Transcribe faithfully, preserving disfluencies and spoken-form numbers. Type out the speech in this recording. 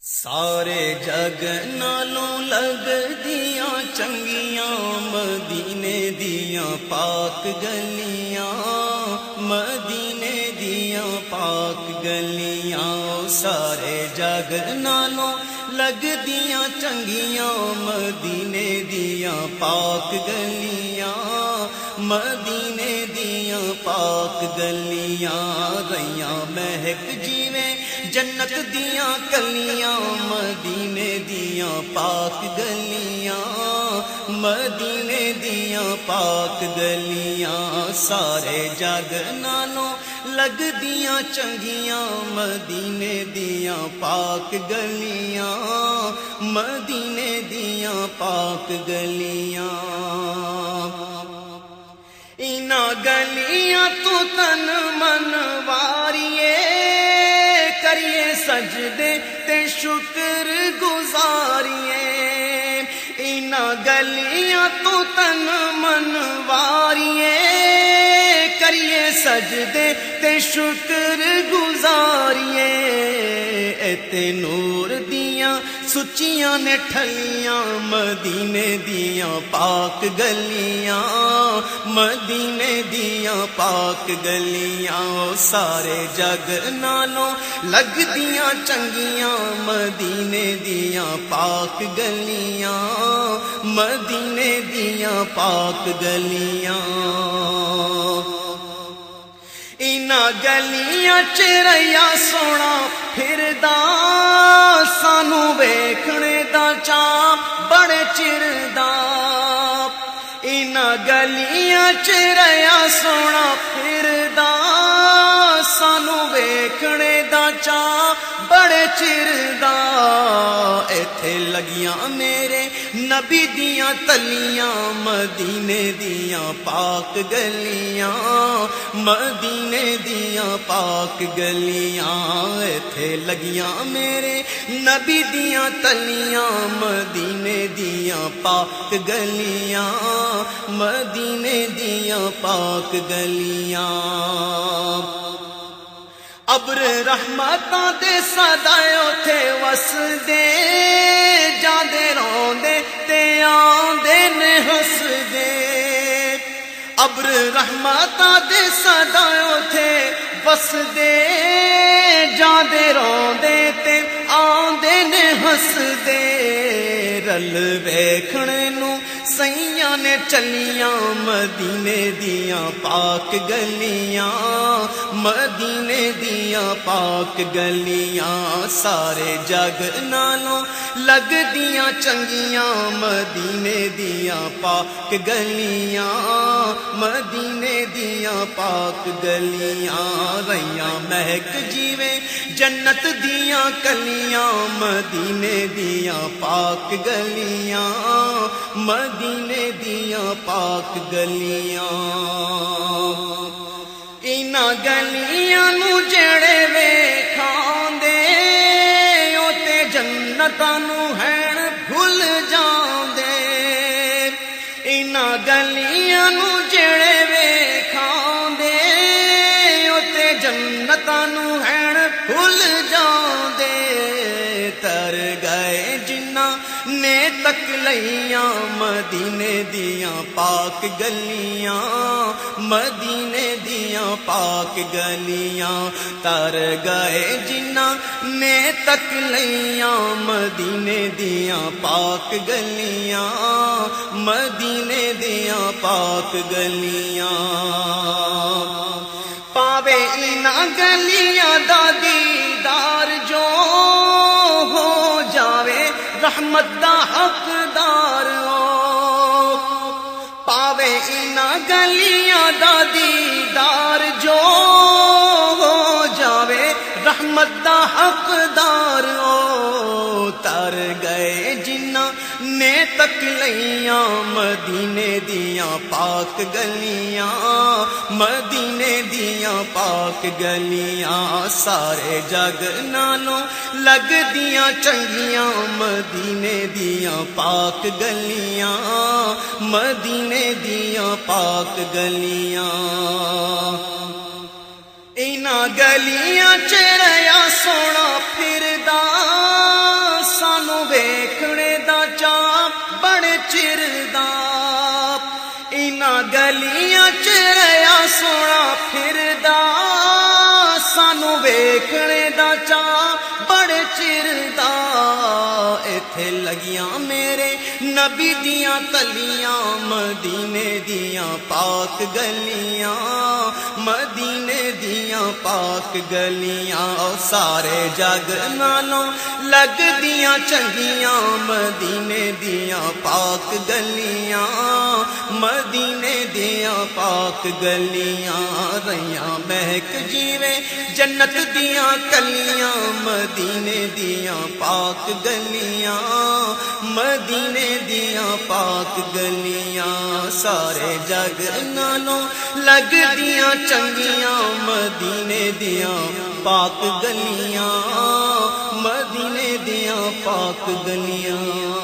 سارے جگ نالوں لگ دیاں چنگیاں مدینے دیاں پاک گلیاں، مدینے دیاں پاک گلیاں، سارے جگ نالوں لگ دیاں چنگیاں مدینے دیاں پاک گلیاں، مدینے دیاں پاک گلیاں، ریاں مہک جیویں جنت دیاں کلیاں مدینے دیاں پاک گلیاں، مدینے دیاں پاک گلیاں، سارے جگ نالوں لگ دیاں چنگیاں مدینے دیاں پاک گلیاں، مدینے دیاں پاک گلیاں، انہاں گلیاں تو تن من واریے کریے سجدے تے شکر گزاریے، انہاں گلیاں تو تن من واریے کریے سجدے تے شکر گزاریے، اتے نور دیاں سچیاں نے ٹھلیاں مدینے دیاں پاک گلیاں، مدینے دیاں پاک گلیاں، سارے جگ نالوں لگ دیاں چنگیاں مدینے دیاں پاک گلیاں، مدینے دیاں پاک گلیاں، انہاں گلیاں چ ریا سونا پھردا سانو ویکھنے دا چاں بڑے چر دا، انہاں گلیاں چ ریا سونا پھردا سانو ویکھنے دا چاں بڑے چر دا، ایتھے لگیاں میرے نبی دیاں تلیاں مدینے دیاں پاک گلیاں، مدینے دیاں پاک گلیاں، ایتھے لگیاں میرے نبی دیاں تلیاں مدینے دیاں پاک گلیاں، مدینے دیاں پاک گلیاں، ابر رحمتاں دے صدائے اوتھے وسدے جاندے روندے تے آندے نے ہسدے، ابر رحمتاں دے صدائے اوتھے وسدے جاندے روندے تے آندے نے ہسدے، رل ویکھنے نو سیاں نے چلیاں مدینے دیاں پاک گلیاں، مدینے دیاں پاک گلیاں، سارے جگ نالوں لگ دیاں چنگیاں مدینے دیاں پاک گلیاں، مدینے دیاں پاک گلیاں، ریاں مہک جیویں جنت دیاں کلیاں مدینے دیاں پاک گلیاں، مدینے دیاں پاک گلیاں، انہاں گلیاں نو جڑے ویکھاندے او تے جنتاں نو ہین بھل جاندے، انہاں گلیاں نو جڑے ویکھاندے او تے جنتاں نو ہین بھل جاندے، تر گئے جنہاں نے تک لیاں مدینے دیاں پاک گلیاں، مدینے دیاں پاک گلیاں، تر گئے جنہاں نے تک لیاں مدینے دیاں پاک گلیاں، مدینے دیاں پاک گلیاں، پاوے انہاں گلیاں دا دیدار جو ہو جاوے رحمت دا حقدار او، پاوے انہاں گلیاں دا دیدار جو ہو جاوے رحمت دا حقدار او، تر گئے جنہاں نے تک لیاں مدینے دیاں پاک گلیاں، مدینے دیاں پاک گلیاں، سارے جگ نالوں لگ دیاں چنگیاں مدینے دیاں پاک گلیاں، مدینے دیاں پاک گلیاں، انہاں گلیاں چ ریا سونا پھردا چر دا انہاں گلیاں چ رہیا سونا پھردا سانو ویکھنے دا چاہ بڑے چر دا ایتھے لگیاں میرے نبی دیاں تلیاں مدینے دیاں پاک گلیاں مدینے دیاں پاک گلیاں سارے جگ نالوں لگ دیاں چنگیاں مدینے دیاں پاک گلیاں مدینے دیاں پاک گلیاں رہیاں مہک جیویں جنت دیاں کلیاں مدینے دیاں پاک گلیاں مدینے دیاں پاک گلیاں سارے جگ نالوں لگ دیاں چنگیاں مدینے دیاں پاک گلیاں مدینے دیاں پاک گلیاں